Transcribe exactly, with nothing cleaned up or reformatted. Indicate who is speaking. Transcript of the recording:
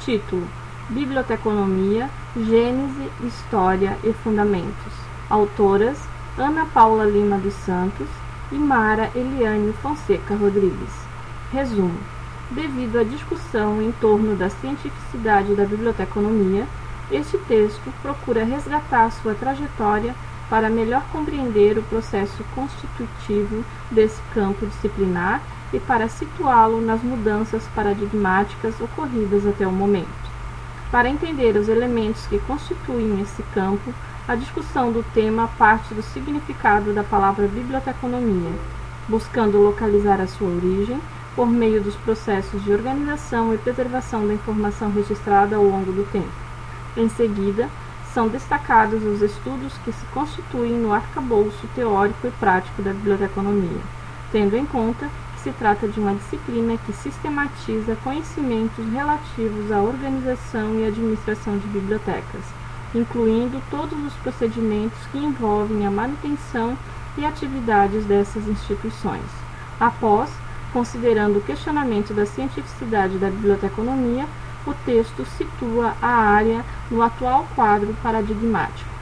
Speaker 1: Título: Biblioteconomia, Gênese, História e Fundamentos. Autoras: Ana Paula Lima dos Santos e Mara Eliane Fonseca Rodrigues. Resumo: devido à discussão em torno da cientificidade da biblioteconomia, este texto procura resgatar sua trajetória para melhor compreender o processo constitutivo desse campo disciplinar e para situá-lo nas mudanças paradigmáticas ocorridas até o momento. Para entender os elementos que constituem esse campo, a discussão do tema parte do significado da palavra biblioteconomia, buscando localizar a sua origem por meio dos processos de organização e preservação da informação registrada ao longo do tempo. Em seguida, são destacados os estudos que se constituem no arcabouço teórico e prático da biblioteconomia, tendo em conta que se trata de uma disciplina que sistematiza conhecimentos relativos à organização e administração de bibliotecas, incluindo todos os procedimentos que envolvem a manutenção e atividades dessas instituições. Após, considerando o questionamento da cientificidade da biblioteconomia, o texto situa a área no atual quadro paradigmático.